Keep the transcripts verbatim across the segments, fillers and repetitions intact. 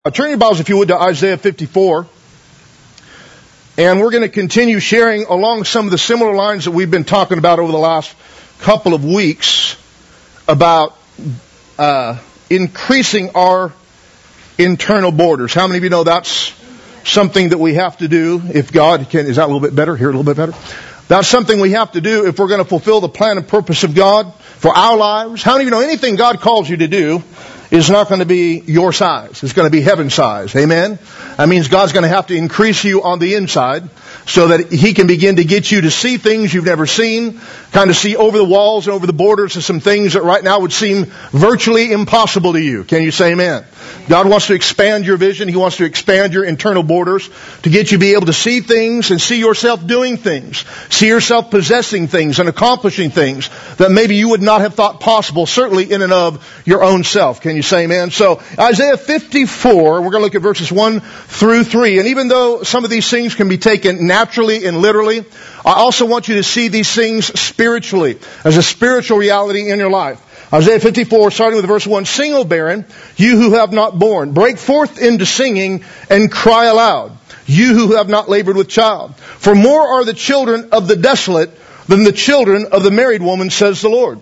Uh, turn your Bibles, if you would, to Isaiah fifty-four. And we're going to continue sharing along some of the similar lines that we've been talking about over the last couple of weeks about uh, increasing our internal borders. How many of you know that's something that we have to do if God can? Is that a little bit better? Here, a little bit better? That's something we have to do if we're going to fulfill the plan and purpose of God for our lives. How many of you know anything God calls you to do is not going to be your size. It's going to be heaven's size. Amen? That means God's going to have to increase you on the inside so that He can begin to get you to see things you've never seen, kind of see over the walls and over the borders of some things that right now would seem virtually impossible to you. Can you say amen? God wants to expand your vision. He wants to expand your internal borders to get you to be able to see things and see yourself doing things, see yourself possessing things and accomplishing things that maybe you would not have thought possible, certainly in and of your own self. Can you say amen? So Isaiah fifty-four, we're going to look at verses one through three. And even though some of these things can be taken naturally and literally, I also want you to see these things spiritually, as a spiritual reality in your life. Isaiah fifty-four, starting with verse one, "Sing, O barren, you who have not borne. Break forth into singing and cry aloud, you who have not labored with child. For more are the children of the desolate than the children of the married woman, says the Lord.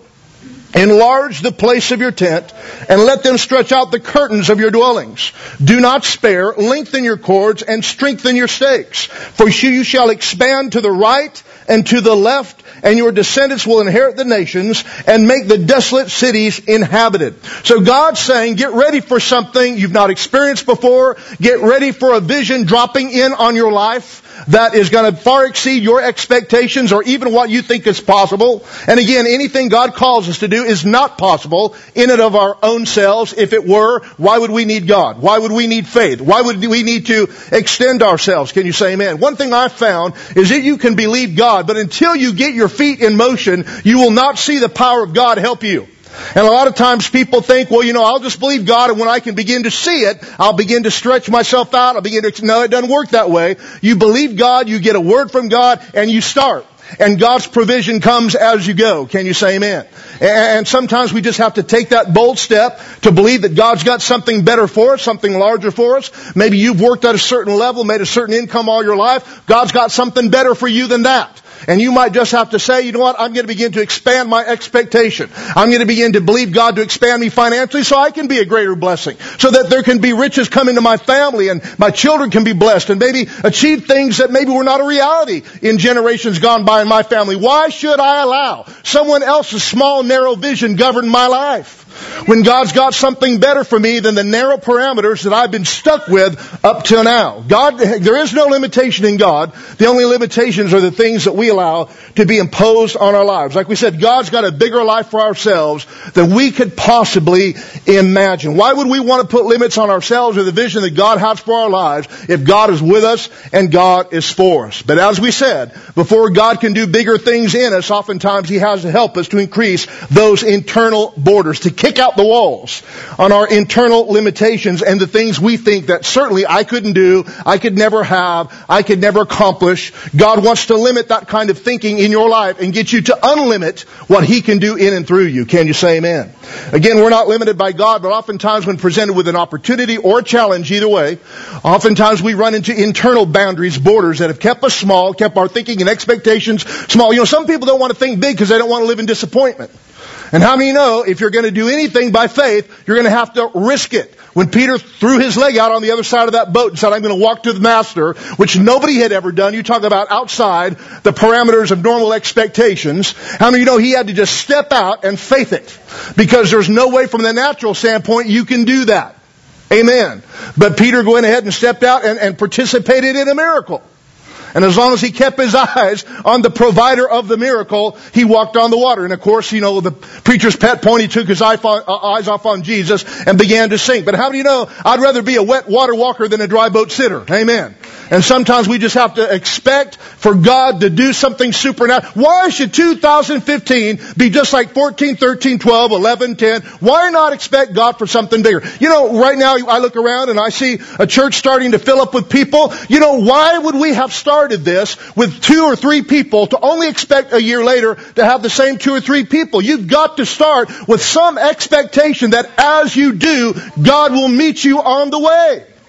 Enlarge the place of your tent, and let them stretch out the curtains of your dwellings. Do not spare, lengthen your cords, and strengthen your stakes. For you shall expand to the right and to the left, and your descendants will inherit the nations and make the desolate cities inhabited." So God's saying, get ready for something you've not experienced before. Get ready for a vision dropping in on your life that is going to far exceed your expectations or even what you think is possible. And again, anything God calls us to do is not possible in and of our own selves. If it were, why would we need God? Why would we need faith? Why would we need to extend ourselves? Can you say amen? One thing I've found is that you can believe God, but until you get your feet in motion, you will not see the power of God help you. And a lot of times people think, well, you know, I'll just believe God, and when I can begin to see it, I'll begin to stretch myself out. I'll begin to, no, it doesn't work that way. You believe God, you get a word from God, and you start. And God's provision comes as you go. Can you say amen? And sometimes we just have to take that bold step to believe that God's got something better for us, something larger for us. Maybe you've worked at a certain level, made a certain income all your life. God's got something better for you than that. And you might just have to say, you know what, I'm going to begin to expand my expectation. I'm going to begin to believe God to expand me financially so I can be a greater blessing. So that there can be riches come into my family and my children can be blessed and maybe achieve things that maybe were not a reality in generations gone by in my family. Why should I allow someone else's small, narrow vision govern my life when God's got something better for me than the narrow parameters that I've been stuck with up till now? God, there is no limitation in God. The only limitations are the things that we allow to be imposed on our lives. Like we said, God's got a bigger life for ourselves than we could possibly imagine. Why would we want to put limits on ourselves or the vision that God has for our lives if God is with us and God is for us? But as we said, before God can do bigger things in us, oftentimes He has to help us to increase those internal borders, to kick out the walls on our internal limitations and the things we think that certainly I couldn't do, I could never have, I could never accomplish. God wants to limit that kind of thinking in your life and get you to unlimit what He can do in and through you. Can you say amen? Again, we're not limited by God, but oftentimes when presented with an opportunity or a challenge, either way, oftentimes we run into internal boundaries, borders that have kept us small, kept our thinking and expectations small. You know, some people don't want to think big because they don't want to live in disappointment. And how many know if you're going to do anything by faith, you're going to have to risk it? When Peter threw his leg out on the other side of that boat and said, I'm going to walk to the Master, which nobody had ever done. You talk about outside the parameters of normal expectations. How many of you know he had to just step out and faith it? Because there's no way from the natural standpoint you can do that. Amen. But Peter went ahead and stepped out and, and participated in a miracle. And as long as he kept his eyes on the provider of the miracle, he walked on the water. And of course, you know, the preacher's pet point, he took his eye on, uh, eyes off on Jesus and began to sink. But how do you know, I'd rather be a wet water walker than a dry boat sitter. Amen. And sometimes we just have to expect for God to do something supernatural. Why should two thousand fifteen be just like fourteen, thirteen, twelve, eleven, ten? Why not expect God for something bigger? You know, right now I look around and I see a church starting to fill up with people. You know, why would we have started this with two or three people to only expect a year later to have the same two or three people? You've got to start with some expectation that as you do, God will meet you on the way.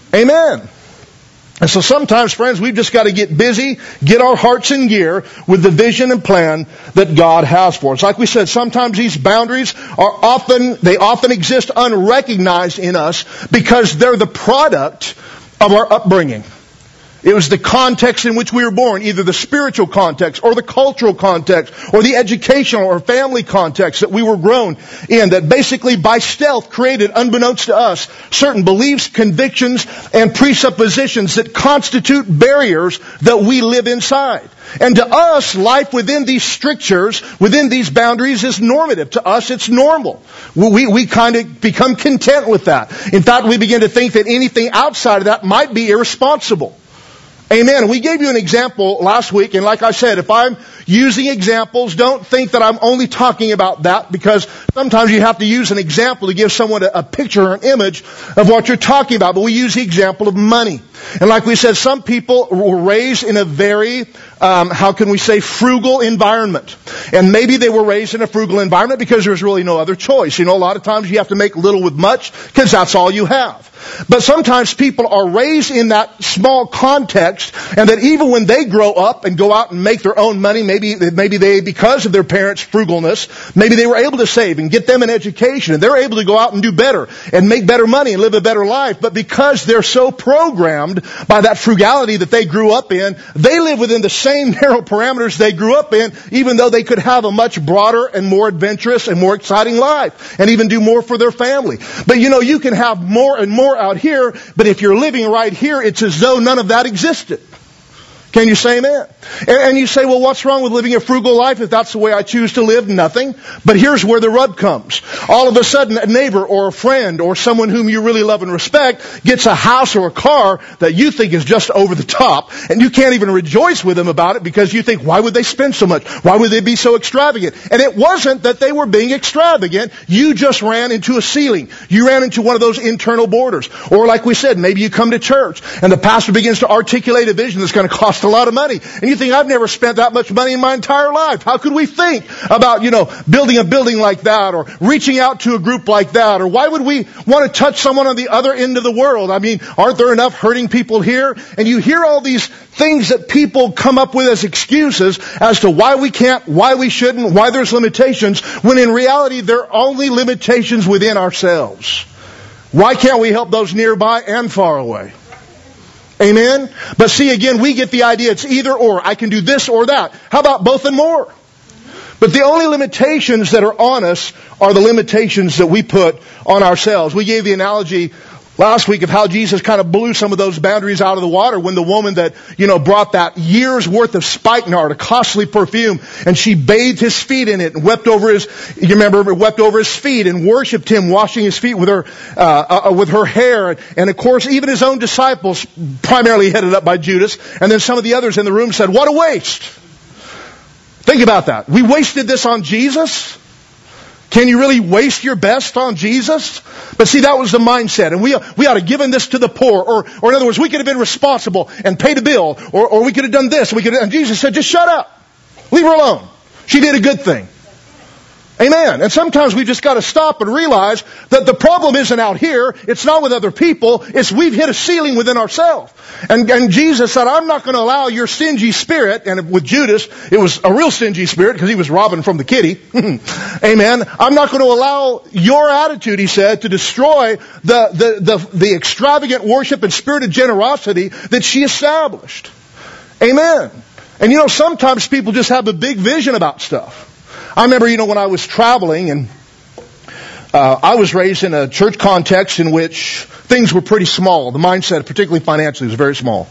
Amen. And so sometimes, friends, we've just got to get busy, get our hearts in gear with the vision and plan that God has for us. Like we said, sometimes these boundaries are often, they often exist unrecognized in us because they're the product of our upbringing. It was the context in which we were born, either the spiritual context or the cultural context or the educational or family context that we were grown in, that basically by stealth created, unbeknownst to us, certain beliefs, convictions, and presuppositions that constitute barriers that we live inside. And to us, life within these strictures, within these boundaries is normative. To us, it's normal. We, we kind of become content with that. In fact, we begin to think that anything outside of that might be irresponsible. Amen. We gave you an example last week, and like I said, if I'm using examples, don't think that I'm only talking about that, because sometimes you have to use an example to give someone a, a picture or an image of what you're talking about. But we use the example of money. And like we said, some people were raised in a very, um, how can we say, frugal environment. And maybe they were raised in a frugal environment because there's really no other choice. You know, a lot of times you have to make little with much because that's all you have. But sometimes people are raised in that small context, and that even when they grow up and go out and make their own money, maybe maybe they, because of their parents' frugalness, maybe they were able to save and get them an education, and they're able to go out and do better and make better money and live a better life. But because they're so programmed by that frugality that they grew up in, they live within the same narrow parameters they grew up in, even though they could have a much broader and more adventurous and more exciting life and even do more for their family. But you know, you can have more and more out here, but if you're living right here, it's as though none of that existed. Can you say amen? And, and you say, well, what's wrong with living a frugal life if that's the way I choose to live? Nothing. But here's where the rub comes. All of a sudden, a neighbor or a friend or someone whom you really love and respect gets a house or a car that you think is just over the top, and you can't even rejoice with them about it because you think, why would they spend so much? Why would they be so extravagant? And it wasn't that they were being extravagant. You just ran into a ceiling. You ran into one of those internal borders. Or like we said, maybe you come to church and the pastor begins to articulate a vision that's going to cost a lot of money. And you think, I've never spent that much money in my entire life. How could we think about, you know, building a building like that, or reaching out to a group like that? Or why would we want to touch someone on the other end of the world? I mean, aren't there enough hurting people here? And you hear all these things that people come up with as excuses as to why we can't, why we shouldn't, why there's limitations, when in reality there are only limitations within ourselves. Why can't we help those nearby and far away? Amen? But see, again, we get the idea it's either or. I can do this or that. How about both and more? But the only limitations that are on us are the limitations that we put on ourselves. We gave the analogy last week of how Jesus kind of blew some of those boundaries out of the water when the woman that, you know, brought that year's worth of spikenard, a costly perfume, and she bathed his feet in it and wept over his, you remember, wept over his feet and worshipped him, washing his feet with her, uh, uh with her hair. And of course, even his own disciples, primarily headed up by Judas, and then some of the others in the room said, what a waste. Think about that. We wasted this on Jesus? Can you really waste your best on Jesus? But see, that was the mindset. And we, we ought to have given this to the poor. Or, or in other words, we could have been responsible and paid a bill. Or, or we could have done this. We could have, and Jesus said, just shut up. Leave her alone. She did a good thing. Amen. And sometimes we just got to stop and realize that the problem isn't out here. It's not with other people. It's we've hit a ceiling within ourselves. And, and Jesus said, I'm not going to allow your stingy spirit. And with Judas, it was a real stingy spirit because he was robbing from the kitty. Amen. I'm not going to allow your attitude, he said, to destroy the, the, the, the extravagant worship and spirit of generosity that she established. Amen. And you know, sometimes people just have a big vision about stuff. I remember, you know, when I was traveling, and uh, I was raised in a church context in which things were pretty small. The mindset, particularly financially, was very small.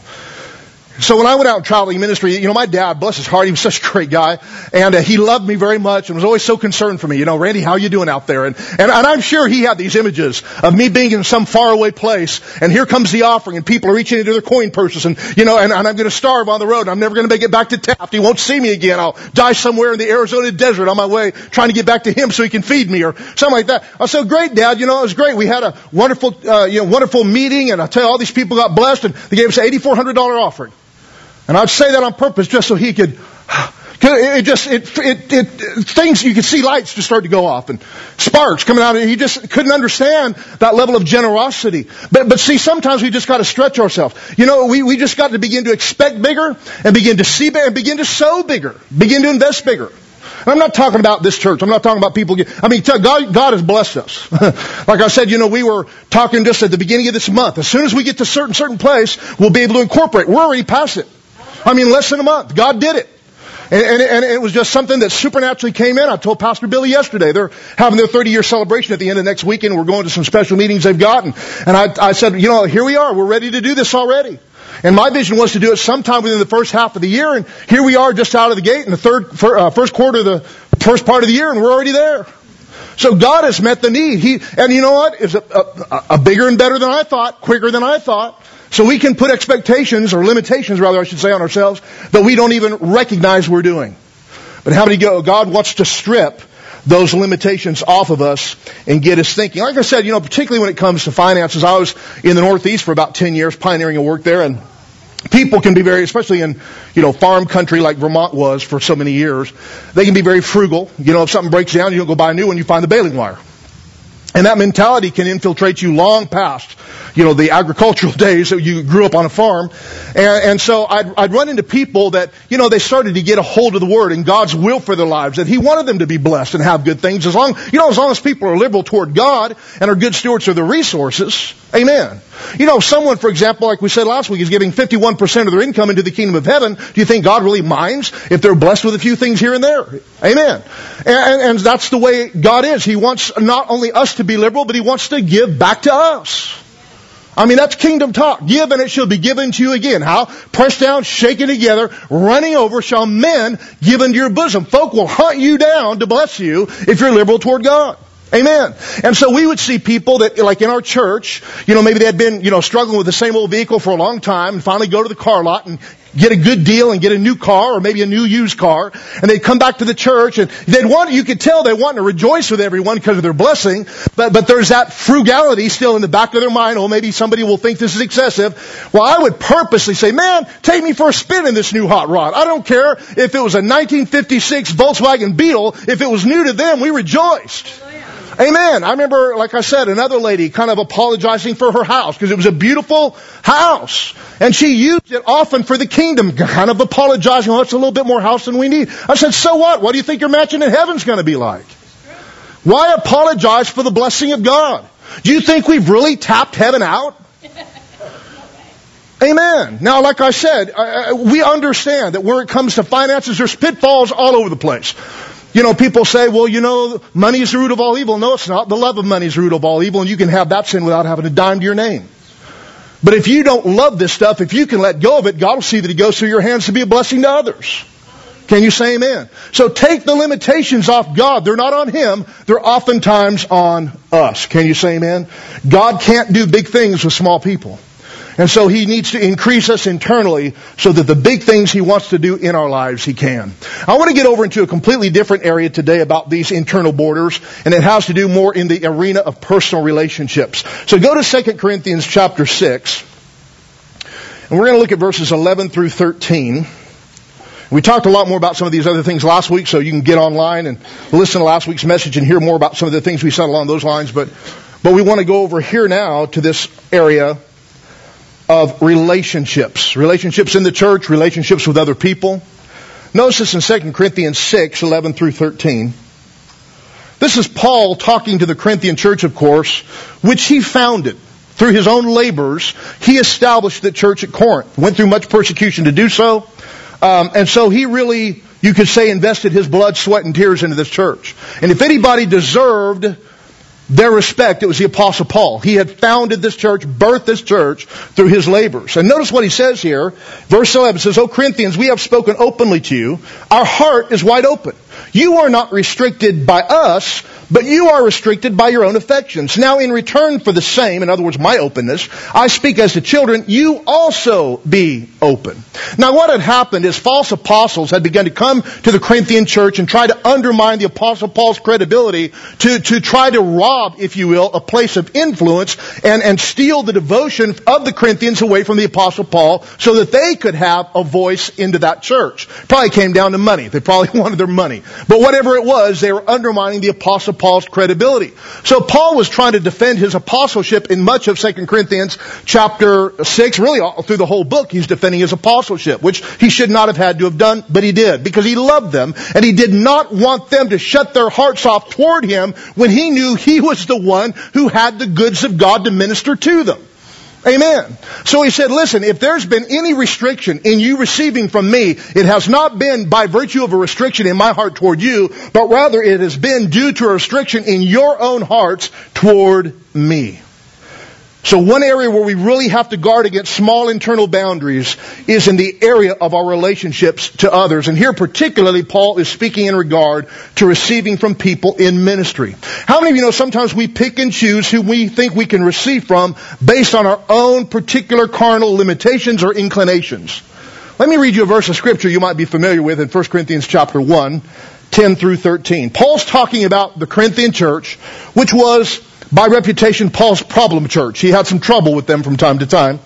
So when I went out traveling ministry, you know, my dad, bless his heart, he was such a great guy, and uh, he loved me very much and was always so concerned for me. You know, Randy, how you doing out there? And, and and I'm sure he had these images of me being in some faraway place, and here comes the offering, and people are reaching into their coin purses, and you know, and, and I'm going to starve on the road. And I'm never going to make it back to Taft. He won't see me again. I'll die somewhere in the Arizona desert on my way, trying to get back to him so he can feed me or something like that. I said, great, Dad. You know, it was great. We had a wonderful, uh, you know, wonderful meeting, and I tell you, all these people got blessed, and they gave us an eighty-four hundred dollars offering. And I'd say that on purpose just so he could It just, it, it, it, things, you could see lights just start to go off and sparks coming out. He just couldn't understand that level of generosity. But, but see, sometimes we just got to stretch ourselves. You know, we, we just got to begin to expect bigger and begin to see bigger and begin to sow bigger, begin to invest bigger. And I'm not talking about this church. I'm not talking about people. Get, I mean, God, God has blessed us. Like I said, you know, we were talking just at the beginning of this month. As soon as we get to a certain, certain place, we'll be able to incorporate. We're already past it. I mean, less than a month. God did it. And, and, and it was just something that supernaturally came in. I told Pastor Billy yesterday, they're having their thirty-year celebration at the end of next weekend. We're going to some special meetings they've gotten. And I, I said, you know, here we are. We're ready to do this already. And my vision was to do it sometime within the first half of the year. And here we are just out of the gate in the third, uh, first quarter of the first part of the year, and we're already there. So God has met the need. He, and you know what? It's a, a, a bigger and better than I thought, quicker than I thought. So we can put expectations, or limitations rather I should say, on ourselves that we don't even recognize we're doing. But how many go? God wants to strip those limitations off of us and get us thinking. Like I said, you know, particularly when it comes to finances, I was in the Northeast for about ten years, pioneering a work there, and people can be very, especially in, you know, farm country like Vermont was for so many years, they can be very frugal. You know, if something breaks down, you don't go buy a new one, you find the baling wire. And that mentality can infiltrate you long past, you know, the agricultural days that you grew up on a farm. And, and so I'd, I'd run into people that, you know, they started to get a hold of the Word and God's will for their lives, that He wanted them to be blessed and have good things. As long, you know, as long as people are liberal toward God and are good stewards of their resources, amen. You know, someone, for example, like we said last week, is giving fifty-one percent of their income into the kingdom of heaven. Do you think God really minds if they're blessed with a few things here and there? Amen. And, and, and that's the way God is. He wants not only us to be liberal, but He wants to give back to us. I mean, that's kingdom talk. Give and it shall be given to you again. How? Pressed down, shaken together, running over, shall men give into your bosom. Folk will hunt you down to bless you if you're liberal toward God. Amen. And so we would see people that, like in our church, you know, maybe they had been, you know, struggling with the same old vehicle for a long time and finally go to the car lot and get a good deal and get a new car or maybe a new used car. And they'd come back to the church and they'd want, you could tell they want to rejoice with everyone because of their blessing. But, but there's that frugality still in the back of their mind. Oh, maybe somebody will think this is excessive. Well, I would purposely say, man, take me for a spin in this new hot rod. I don't care if it was a nineteen fifty-six Volkswagen Beetle. If it was new to them, we rejoiced. Amen. I remember, like I said, another lady kind of apologizing for her house because it was a beautiful house. And she used it often for the kingdom, kind of apologizing, oh, it's a little bit more house than we need. I said, so what? What do you think your mansion in heaven's going to be like? Why apologize for the blessing of God? Do you think we've really tapped heaven out? Amen. Now, like I said, uh, we understand that when it comes to finances, there's pitfalls all over the place. You know, people say, well, you know, money is the root of all evil. No, it's not. The love of money is the root of all evil, and you can have that sin without having a dime to your name. But if you don't love this stuff, if you can let go of it, God will see that it goes through your hands to be a blessing to others. Can you say amen? So take the limitations off God. They're not on Him. They're oftentimes on us. Can you say amen? God can't do big things with small people. And so He needs to increase us internally so that the big things He wants to do in our lives, He can. I want to get over into a completely different area today about these internal borders, and it has to do more in the arena of personal relationships. So go to Second Corinthians chapter six, and we're going to look at verses eleven through thirteen. We talked a lot more about some of these other things last week, so you can get online and listen to last week's message and hear more about some of the things we said along those lines. But, but we want to go over here now to this area of relationships. Relationships in the church, relationships with other people. Notice this in Second Corinthians six, eleven through thirteen. This is Paul talking to the Corinthian church, of course, which he founded. Through his own labors, he established the church at Corinth. Went through much persecution to do so. Um, and so he really, you could say, invested his blood, sweat, and tears into this church. And if anybody deserved their respect, it was the Apostle Paul. He had founded this church, birthed this church through his labors. And notice what he says here. Verse eleven says, O Corinthians, we have spoken openly to you. Our heart is wide open. You are not restricted by us, but you are restricted by your own affections. Now in return for the same, in other words, my openness, I speak as to children, you also be open. Now what had happened is false apostles had begun to come to the Corinthian church and try to undermine the Apostle Paul's credibility to, to try to rob, if you will, a place of influence and, and steal the devotion of the Corinthians away from the Apostle Paul so that they could have a voice into that church. Probably came down to money. They probably wanted their money. But whatever it was, they were undermining the Apostle Paul's credibility. So Paul was trying to defend his apostleship in much of Second Corinthians chapter six. Really all through the whole book he's defending his apostleship, which he should not have had to have done, but he did, because he loved them and he did not want them to shut their hearts off toward him when he knew he was the one who had the goods of God to minister to them. Amen. So he said, listen, if there's been any restriction in you receiving from me, it has not been by virtue of a restriction in my heart toward you, but rather it has been due to a restriction in your own hearts toward me. So one area where we really have to guard against small internal boundaries is in the area of our relationships to others. And here particularly Paul is speaking in regard to receiving from people in ministry. How many of you know sometimes we pick and choose who we think we can receive from based on our own particular carnal limitations or inclinations? Let me read you a verse of scripture you might be familiar with in First Corinthians chapter one, ten through thirteen. Paul's talking about the Corinthian church, which was by reputation Paul's problem church. He had some trouble with them from time to time.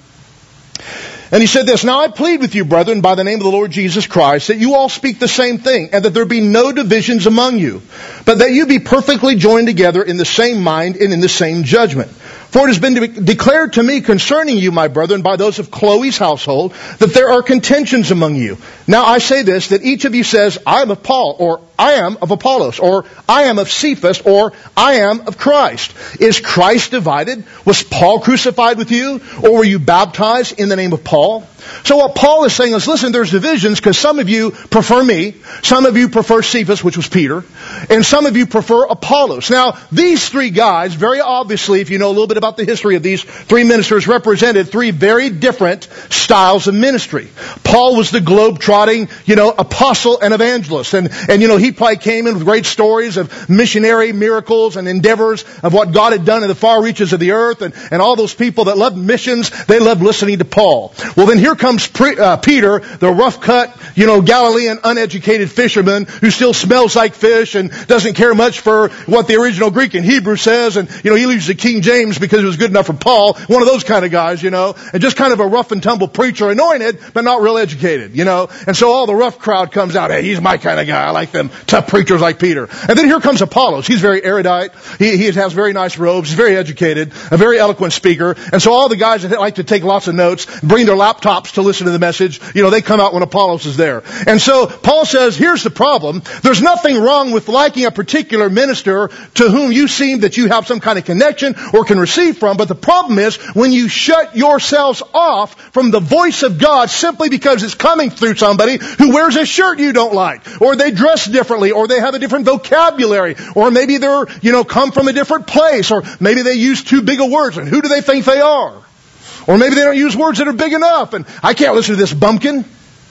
And he said this, now I plead with you, brethren, by the name of the Lord Jesus Christ, that you all speak the same thing, and that there be no divisions among you, but that you be perfectly joined together in the same mind and in the same judgment. For it has been de- declared to me concerning you, my brethren, by those of Chloe's household, that there are contentions among you. Now I say this, that each of you says, I am of Paul, or I am of Apollos, or I am of Cephas, or I am of Christ. Is Christ divided? Was Paul crucified with you? Or were you baptized in the name of Paul? So what Paul is saying is, listen, there's divisions because some of you prefer me, some of you prefer Cephas, which was Peter, and some of you prefer Apollos. Now, these three guys, very obviously, if you know a little bit about the history of these three ministers, represented three very different styles of ministry. Paul was the globe-trotting, you know, apostle and evangelist. And, and you know, he probably came in with great stories of missionary miracles and endeavors of what God had done in the far reaches of the earth. And, and all those people that loved missions, they loved listening to Paul. Well, then here comes pre, uh, Peter, the rough-cut, you know, Galilean, uneducated fisherman who still smells like fish and doesn't care much for what the original Greek and Hebrew says. And, you know, he leaves the King James because it was good enough for Paul. One of those kind of guys, you know, and just kind of a rough and tumble preacher, anointed, but not real educated, you know. And so all the rough crowd comes out. Hey, he's my kind of guy. I like them tough preachers like Peter. And then here comes Apollos. He's very erudite. He, he has very nice robes. He's very educated, a very eloquent speaker. And so all the guys that like to take lots of notes, bring their laptops to listen to the message, you know, they come out when Apollos is there. And so Paul says, here's the problem. There's nothing wrong with liking a particular minister to whom you seem that you have some kind of connection or can receive from. But the problem is when you shut yourselves off from the voice of God simply because it's coming through somebody who wears a shirt you don't like, or they dress differently, or they have a different vocabulary, or maybe they're, you know, come from a different place, or maybe they use too big of words, and who do they think they are? Or maybe they don't use words that are big enough, and I can't listen to this bumpkin.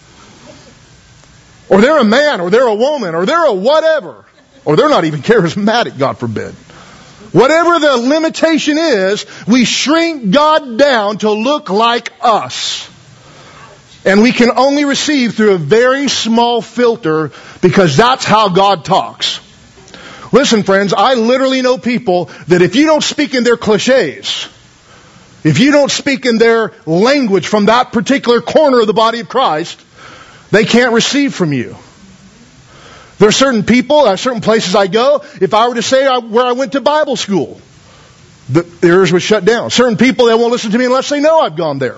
Or they're a man, or they're a woman, or they're a whatever. Or they're not even charismatic, God forbid. Whatever the limitation is, we shrink God down to look like us. And we can only receive through a very small filter because that's how God talks. Listen, friends, I literally know people that if you don't speak in their cliches, if you don't speak in their language from that particular corner of the body of Christ, they can't receive from you. There are certain people, there are certain places I go, if I were to say where I went to Bible school, the ears would shut down. Certain people, they won't listen to me unless they know I've gone there.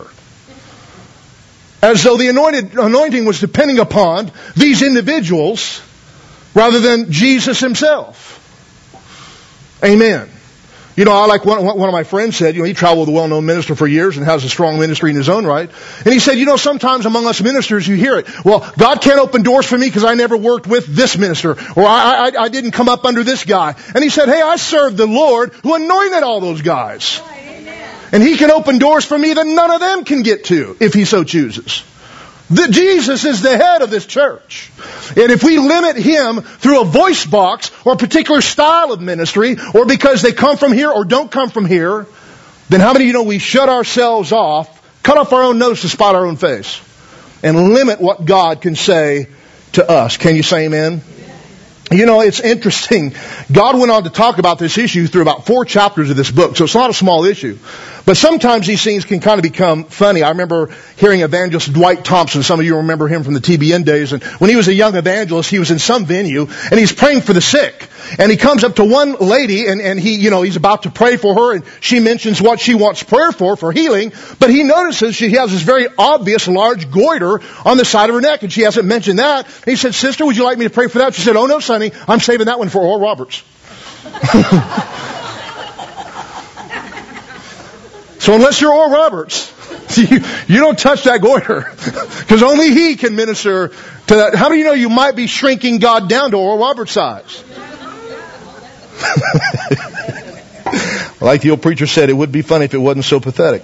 As though the anointed, anointing was depending upon these individuals rather than Jesus himself. Amen. You know, I like one, one of my friends said, you know, he traveled with a well-known minister for years and has a strong ministry in his own right. And he said, you know, sometimes among us ministers you hear it. Well, God can't open doors for me because I never worked with this minister, or I, I, I didn't come up under this guy. And he said, hey, I served the Lord who anointed all those guys. And he can open doors for me that none of them can get to if he so chooses. The, Jesus is the head of this church. And if we limit Him through a voice box or a particular style of ministry, or because they come from here or don't come from here, then how many of you know we shut ourselves off, cut off our own nose to spite our own face, and limit what God can say to us? Can you say amen? You know, it's interesting. God went on to talk about this issue through about four chapters of this book, so it's not a small issue. But sometimes these things can kind of become funny. I remember hearing evangelist Dwight Thompson. Some of you remember him from the T B N days. And when he was a young evangelist, he was in some venue, and he's praying for the sick. And he comes up to one lady, and, and he, you know, he's about to pray for her, and she mentions what she wants prayer for, for healing. But he notices she has this very obvious large goiter on the side of her neck, and she hasn't mentioned that. And he said, "Sister, would you like me to pray for that?" She said, "Oh no, sonny, I'm saving that one for Oral Roberts." So unless you're Oral Roberts, you, you don't touch that goiter, because only He can minister to that. How do you know you might be shrinking God down to Oral Roberts size? Like the old preacher said, it would be funny if it wasn't so pathetic.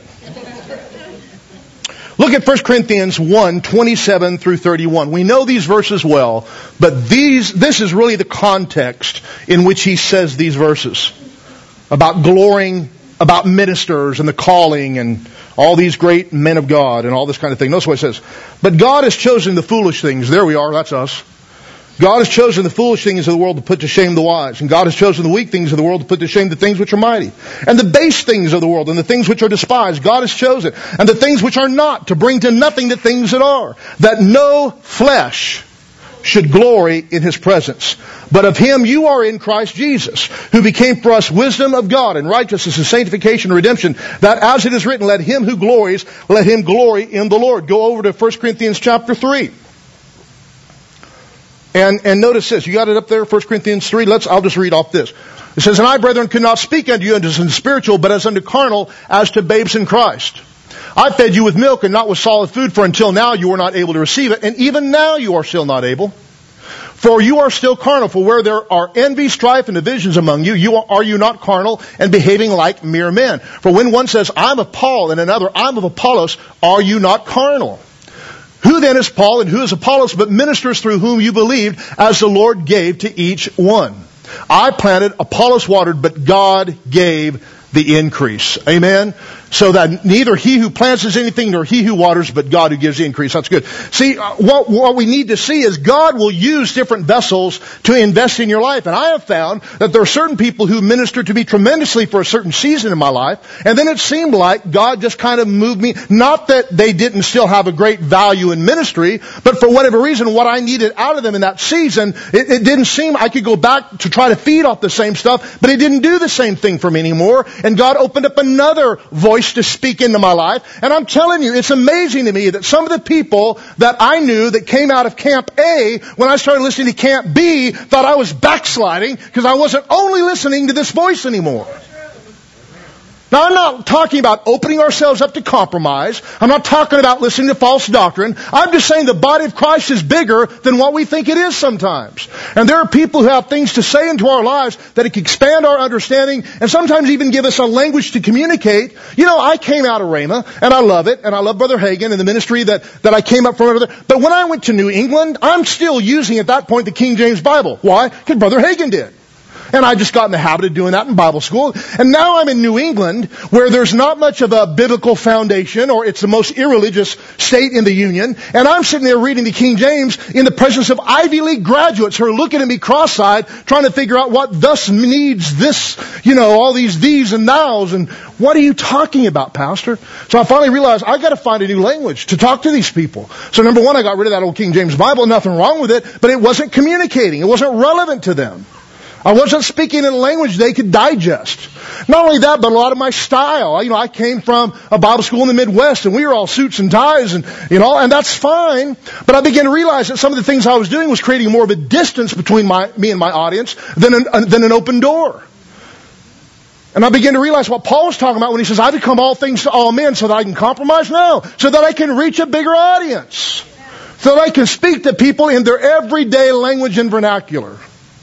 Look at First Corinthians one, twenty-seven through thirty-one. We know these verses well, but these, this is really the context in which he says these verses about glorying, about ministers and the calling and all these great men of God and all this kind of thing. Notice what it says. But God has chosen the foolish things. There we are, that's us. God has chosen the foolish things of the world to put to shame the wise. And God has chosen the weak things of the world to put to shame the things which are mighty. And the base things of the world and the things which are despised, God has chosen. And the things which are not, to bring to nothing the things that are. That no flesh should glory in His presence. But of Him you are in Christ Jesus, who became for us wisdom of God and righteousness and sanctification and redemption, that as it is written, let him who glories, let him glory in the Lord. Go over to First Corinthians chapter three. And, and notice this. You got it up there, First Corinthians three? Let's, I'll just read off this. It says, "And I, brethren, could not speak unto you as unto spiritual, but as unto carnal, as to babes in Christ. I fed you with milk and not with solid food, for until now you were not able to receive it, and even now you are still not able. For you are still carnal, for where there are envy, strife, and divisions among you, you are, are you not carnal and behaving like mere men? For when one says, I'm of Paul, and another, I'm of Apollos, are you not carnal? Who then is Paul and who is Apollos, but ministers through whom you believed, as the Lord gave to each one? I planted, Apollos watered, but God gave the increase." Amen? So that neither he who plants is anything, nor he who waters, but God who gives the increase. That's good. See, uh, what, what we need to see is God will use different vessels to invest in your life. And I have found that there are certain people who minister to me tremendously for a certain season in my life. And then it seemed like God just kind of moved me. Not that they didn't still have a great value in ministry, but for whatever reason, what I needed out of them in that season, it, it didn't seem I could go back to try to feed off the same stuff, but it didn't do the same thing for me anymore. And God opened up another voice to speak into my life. And I'm telling you, it's amazing to me that some of the people that I knew that came out of Camp A, when I started listening to Camp B, thought I was backsliding because I wasn't only listening to this voice anymore. Now, I'm not talking about opening ourselves up to compromise. I'm not talking about listening to false doctrine. I'm just saying the body of Christ is bigger than what we think it is sometimes. And there are people who have things to say into our lives that it can expand our understanding and sometimes even give us a language to communicate. You know, I came out of Rhema, and I love it, and I love Brother Hagin and the ministry that, that I came up from over there. But when I went to New England, I'm still using at that point the King James Bible. Why? Because Brother Hagin did. And I just got in the habit of doing that in Bible school. And now I'm in New England, where there's not much of a biblical foundation, or it's the most irreligious state in the Union. And I'm sitting there reading the King James in the presence of Ivy League graduates who are looking at me cross-eyed, trying to figure out what thus needs this, you know, all these these and nows. And what are you talking about, Pastor? So I finally realized I got to find a new language to talk to these people. So number one, I got rid of that old King James Bible. Nothing wrong with it, but it wasn't communicating. It wasn't relevant to them. I wasn't speaking in a language they could digest. Not only that, but a lot of my style. You know, I came from a Bible school in the Midwest, and we were all suits and ties, and you know, and that's fine. But I began to realize that some of the things I was doing was creating more of a distance between my, me and my audience than an, than an open door. And I began to realize what Paul was talking about when he says, "I become all things to all men so that I can compromise." No, so that I can reach a bigger audience, so that I can speak to people in their everyday language and vernacular.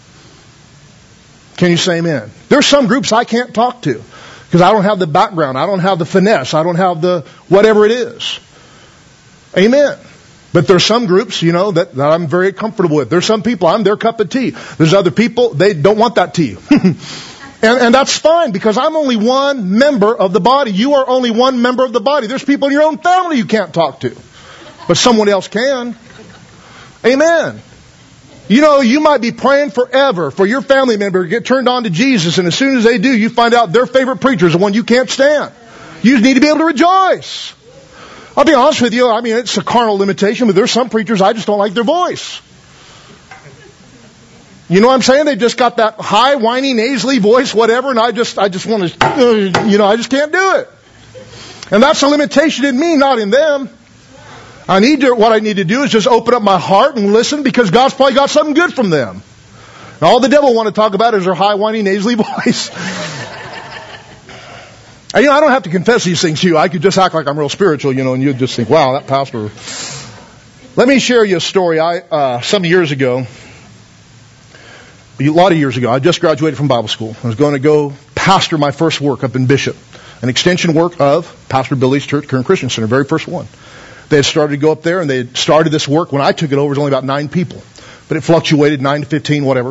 Can you say amen? There's some groups I can't talk to because I don't have the background. I don't have the finesse. I don't have the whatever it is. Amen. But there's some groups, you know, that, that I'm very comfortable with. There's some people, I'm their cup of tea. There's other people, they don't want that tea. and, and that's fine, because I'm only one member of the body. You are only one member of the body. There's people in your own family you can't talk to, but someone else can. Amen. You know, you might be praying forever for your family member to get turned on to Jesus, and as soon as they do, you find out their favorite preacher is the one you can't stand. You need to be able to rejoice. I'll be honest with you, I mean, it's a carnal limitation, but there's some preachers, I just don't like their voice. You know what I'm saying? They've just got that high, whiny, nasally voice, whatever, and I just, I just want to, uh, you know, I just can't do it. And that's a limitation in me, not in them. I need to, what I need to do is just open up my heart and listen, because God's probably got something good from them. And all the devil want to talk about is their high, whiny, nasally voice. And, you know, I don't have to confess these things to you. I could just act like I'm real spiritual, you know, and you'd just think, wow, that pastor. Let me share you a story. I, uh, some years ago, a lot of years ago, I just graduated from Bible school. I was going to go pastor my first work up in Bishop, an extension work of Pastor Billy's Church, Kern Christian Center, very first one. They had started to go up there, and they had started this work. When I took it over, it was only about nine people. But it fluctuated, nine to fifteen, whatever.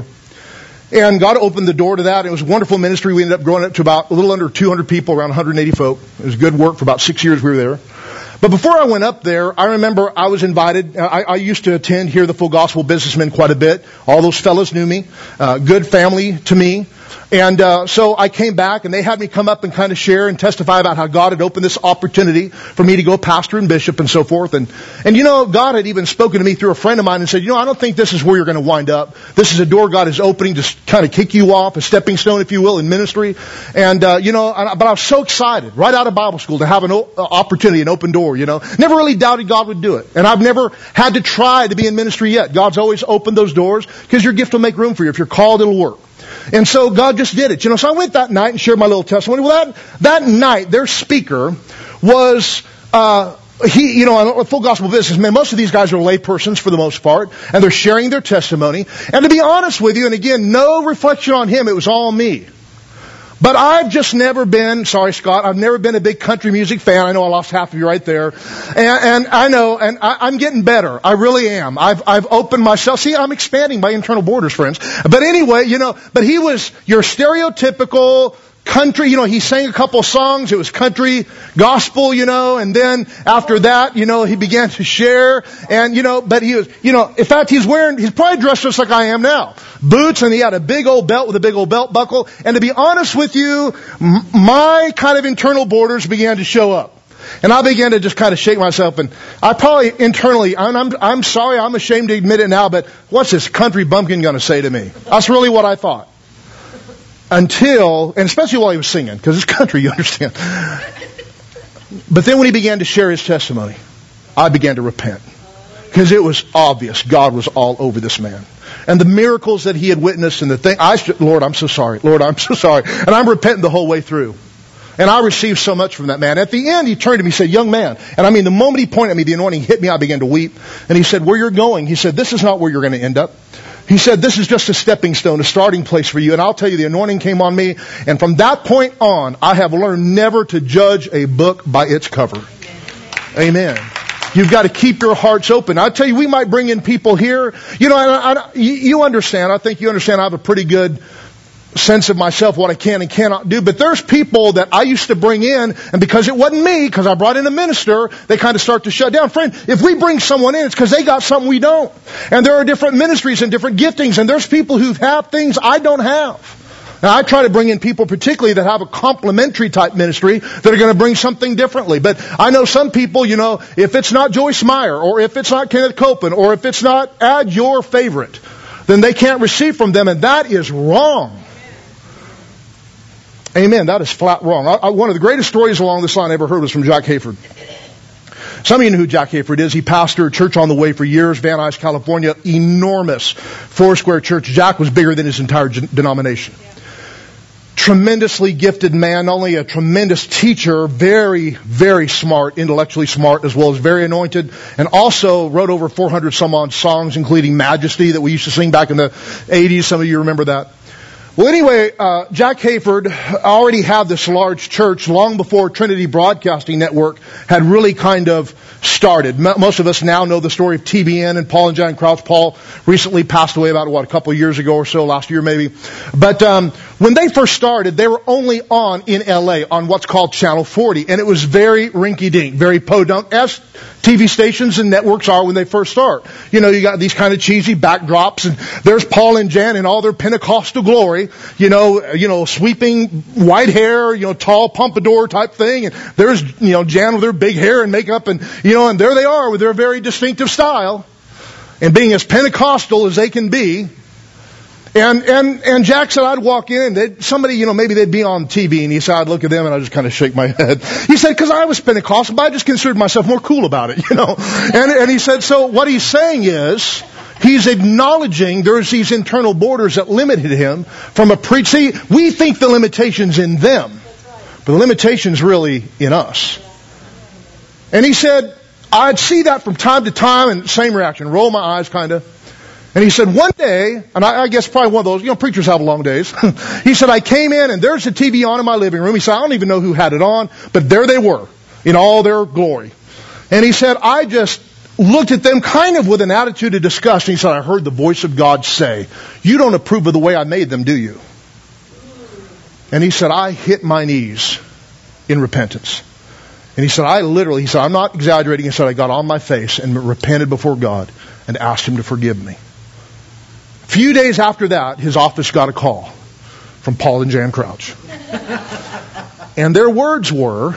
And God opened the door to that. It was a wonderful ministry. We ended up growing up to about a little under two hundred people, around one hundred eighty folk. It was good work for about six years we were there. But before I went up there, I remember I was invited. I, I used to attend here the Full Gospel Businessmen quite a bit. All those fellows knew me. Uh, good family to me. And uh, so I came back, and they had me come up and kind of share and testify about how God had opened this opportunity for me to go pastor and bishop and so forth. And, and you know, God had even spoken to me through a friend of mine and said, you know, I don't think this is where you're going to wind up. This is a door God is opening to kind of kick you off, a stepping stone, if you will, in ministry. And, uh, you know, but I was so excited right out of Bible school to have an o- opportunity, an open door, you know. Never really doubted God would do it. And I've never had to try to be in ministry yet. God's always opened those doors, because your gift will make room for you. If you're called, it'll work. And so God just did it. You know, so I went that night and shared my little testimony. Well, that, that night, their speaker was, uh, he, you know, a Full Gospel Businessman. Most of these guys are lay persons for the most part, and they're sharing their testimony. And to be honest with you, and again, no reflection on him, it was all me. But I've just never been, sorry Scott, I've never been a big country music fan. I know I lost half of you right there. And, and I know, and I, I'm getting better. I really am. I've, I've opened myself. See, I'm expanding my internal borders, friends. But anyway, you know, but he was your stereotypical country, you know, he sang a couple songs. It was country gospel, you know, and then after that, you know, he began to share. And, you know, but he was, you know, in fact, he's wearing, he's probably dressed just like I am now. Boots, and he had a big old belt with a big old belt buckle. And to be honest with you, m- my kind of internal borders began to show up. And I began to just kind of shake myself, and I probably internally, I'm, I'm, I'm sorry, I'm ashamed to admit it now, but what's this country bumpkin going to say to me? That's really what I thought. Until, and especially while he was singing, because it's country, you understand. But then when he began to share his testimony, I began to repent. Because it was obvious God was all over this man. And the miracles that he had witnessed and the thing, I, Lord, I'm so sorry. Lord, I'm so sorry. And I'm repenting the whole way through. And I received so much from that man. At the end, he turned to me and said, young man. And I mean, the moment he pointed at me, the anointing hit me, I began to weep. And he said, where you're going, he said, this is not where you're going to end up. He said, this is just a stepping stone, a starting place for you. And I'll tell you, the anointing came on me. And from that point on, I have learned never to judge a book by its cover. Amen. You've got to keep your hearts open. I tell you, we might bring in people here. You know, I, I, you understand. I think you understand I have a pretty good sense of myself, what I can and cannot do. But there's people that I used to bring in, and because it wasn't me, because I brought in a minister, they kind of start to shut down. Friend, if we bring someone in, it's because they got something we don't. And there are different ministries and different giftings, and there's people who have things I don't have. Now, I try to bring in people particularly that have a complementary type ministry that are going to bring something differently. But I know some people, you know, if it's not Joyce Meyer, or if it's not Kenneth Copeland, or if it's not add your favorite, then they can't receive from them, and that is wrong. Amen. That is flat wrong. I, I, one of the greatest stories along this line I ever heard was from Jack Hayford. Some of you know who Jack Hayford is. He pastored Church on the Way for years, Van Nuys, California. Enormous four-square church. Jack was bigger than his entire gen- denomination. Yeah. Tremendously gifted man, not only a tremendous teacher, very, very smart, intellectually smart, as well as very anointed, and also wrote over four hundred some odd songs, including Majesty, that we used to sing back in the eighties. Some of you remember that. Well, anyway, uh, Jack Hayford already had this large church long before Trinity Broadcasting Network had really kind of started. Most of us now know the story of T B N and Paul and Jan Crouch. Paul recently passed away about, what, a couple of years ago or so, last year maybe. But um, when they first started, they were only on in L A on what's called Channel forty. And it was very rinky-dink, very podunk, as T V stations and networks are when they first start. You know, you got these kind of cheesy backdrops, and there's Paul and Jan in all their Pentecostal glory, you know, you know, sweeping white hair, you know, tall pompadour type thing. And there's, you know, Jan with her big hair and makeup, and, you know, and there they are with their very distinctive style and being as Pentecostal as they can be. And, and, and Jack said I'd walk in and they'd, somebody, you know, maybe they'd be on T V, and he said I'd look at them and I'd just kind of shake my head. He said, because I was Pentecostal, but I just considered myself more cool about it, you know. And, and he said, so what he's saying is, he's acknowledging there's these internal borders that limited him from a preach. See, we think the limitation's in them, but the limitation's really in us. And he said, I'd see that from time to time, and same reaction, roll my eyes kind of. And he said, one day, and I, I guess probably one of those, you know, preachers have long days. He said, I came in and there's a T V on in my living room. He said, I don't even know who had it on, but there they were in all their glory. And he said, I just looked at them kind of with an attitude of disgust. And he said, I heard the voice of God say, you don't approve of the way I made them, do you? And he said, I hit my knees in repentance. And he said, I literally, he said, I'm not exaggerating. He said, I got on my face and repented before God and asked him to forgive me. A few days after that, his office got a call from Paul and Jan Crouch. And their words were,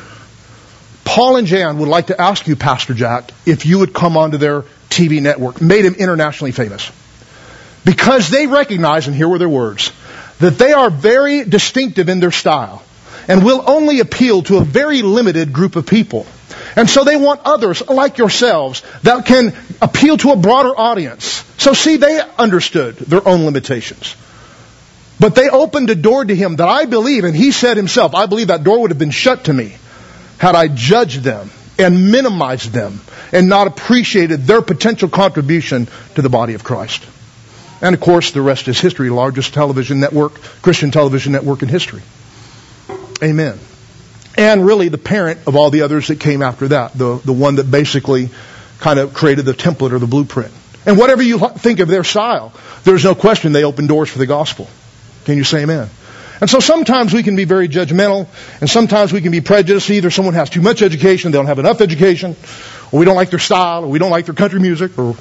Paul and Jan would like to ask you, Pastor Jack, if you would come onto their T V network. Made him internationally famous. Because they recognize, and here were their words, that they are very distinctive in their style and will only appeal to a very limited group of people. And so they want others like yourselves that can appeal to a broader audience. So see, they understood their own limitations. But they opened a door to him that I believe, and he said himself, I believe that door would have been shut to me had I judged them and minimized them and not appreciated their potential contribution to the body of Christ. And of course, the rest is history. Largest television network, Christian television network in history. Amen. And really the parent of all the others that came after that, the, the one that basically kind of created the template or the blueprint. And whatever you think of their style, there's no question they open doors for the gospel. Can you say amen? And so sometimes we can be very judgmental, and sometimes we can be prejudiced. Either someone has too much education, they don't have enough education, or we don't like their style, or we don't like their country music, or,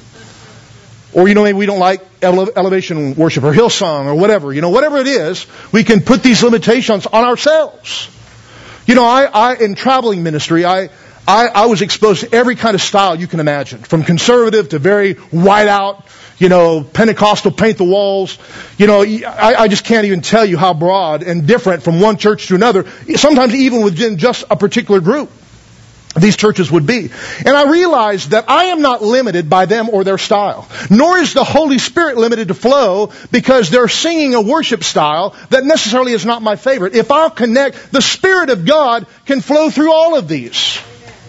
or you know, maybe we don't like ele- elevation worship or Hillsong or whatever. You know, whatever it is, we can put these limitations on ourselves. You know, I, I in traveling ministry, I, I, I was exposed to every kind of style you can imagine, from conservative to very white out, you know, Pentecostal paint the walls. You know, I, I just can't even tell you how broad and different from one church to another, sometimes even within just a particular group, these churches would be. And I realized that I am not limited by them or their style, nor is the Holy Spirit limited to flow because they're singing a worship style that necessarily is not my favorite. If I'll connect, the Spirit of God can flow through all of these.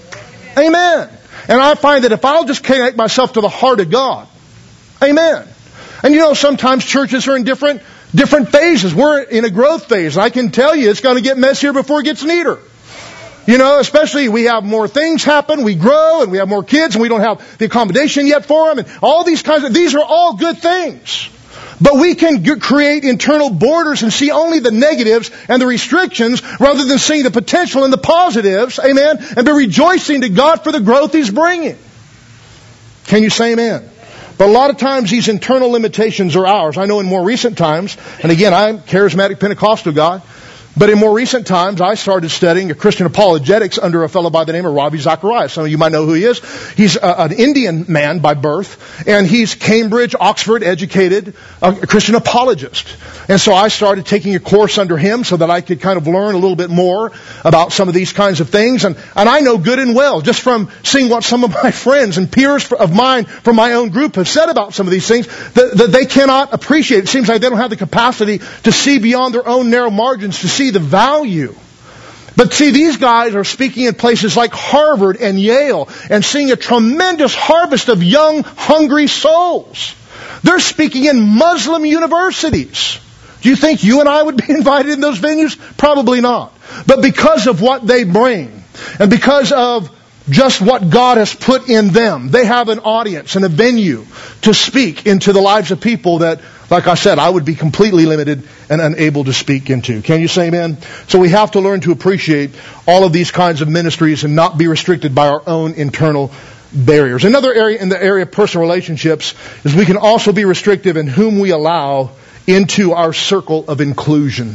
Amen. And I find that if I'll just connect myself to the heart of God, amen. And you know, sometimes churches are in different different phases. We're in a growth phase. I can tell you it's going to get messier before it gets neater. You know, especially we have more things happen, we grow, and we have more kids, and we don't have the accommodation yet for them, and all these kinds of, these are all good things. But we can g- create internal borders and see only the negatives and the restrictions rather than seeing the potential and the positives, amen, and be rejoicing to God for the growth He's bringing. Can you say amen? But a lot of times these internal limitations are ours. I know in more recent times, and again, I'm a charismatic Pentecostal guy, but in more recent times, I started studying Christian apologetics under a fellow by the name of Ravi Zacharias. Some of you might know who he is. He's a, an Indian man by birth, and he's Cambridge, Oxford educated, a Christian apologist. And so I started taking a course under him so that I could kind of learn a little bit more about some of these kinds of things. And, and I know good and well, just from seeing what some of my friends and peers of mine from my own group have said about some of these things, that, that they cannot appreciate. It seems like they don't have the capacity to see beyond their own narrow margins, to see the value. But see, these guys are speaking in places like Harvard and Yale and seeing a tremendous harvest of young, hungry souls. They're speaking in Muslim universities. Do you think you and I would be invited in those venues? Probably not. But because of what they bring, and because of just what God has put in them, they have an audience and a venue to speak into the lives of people that, like I said, I would be completely limited and unable to speak into. Can you say amen? So we have to learn to appreciate all of these kinds of ministries and not be restricted by our own internal barriers. Another area in the area of personal relationships is we can also be restrictive in whom we allow into our circle of inclusion.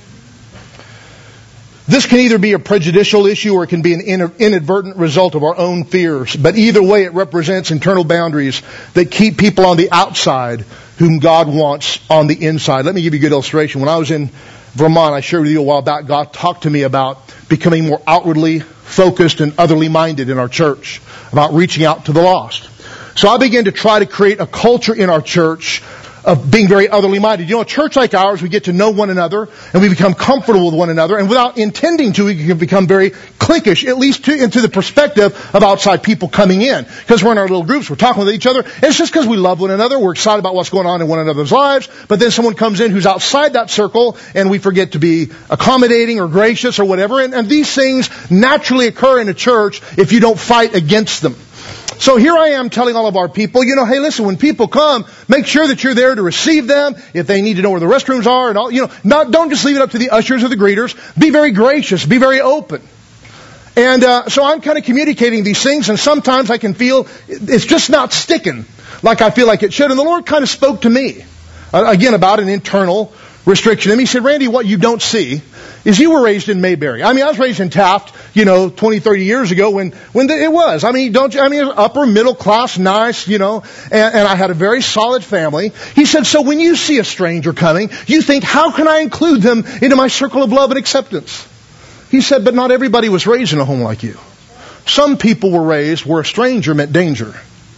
This can either be a prejudicial issue or it can be an inadvertent result of our own fears. But either way, it represents internal boundaries that keep people on the outside whom God wants on the inside. Let me give you a good illustration. When I was in Vermont, I shared with you a while back, God talked to me about becoming more outwardly focused and otherly minded in our church, about reaching out to the lost. So I began to try to create a culture in our church of being very otherly minded. You know, a church like ours, we get to know one another and we become comfortable with one another, and without intending to, we can become very cliquish, at least to, into the perspective of outside people coming in. Because we're in our little groups, we're talking with each other. It's just because we love one another, we're excited about what's going on in one another's lives, but then someone comes in who's outside that circle and we forget to be accommodating or gracious or whatever. And, and these things naturally occur in a church if you don't fight against them. So here I am telling all of our people, you know, hey, listen, when people come, make sure that you're there to receive them. If they need to know where the restrooms are and all, you know, not, don't just leave it up to the ushers or the greeters. Be very gracious. Be very open. And uh, so I'm kind of communicating these things, and sometimes I can feel it's just not sticking like I feel like it should. And the Lord kind of spoke to me, uh, again, about an internal restriction. And he said, Randy, what you don't see is you were raised in Mayberry. I mean, I was raised in Taft, you know, twenty, thirty years ago when, when it was. I mean, don't you, I mean, it was upper middle class, nice, you know, and, and I had a very solid family. He said, so when you see a stranger coming, you think, how can I include them into my circle of love and acceptance? He said, but not everybody was raised in a home like you. Some people were raised where a stranger meant danger.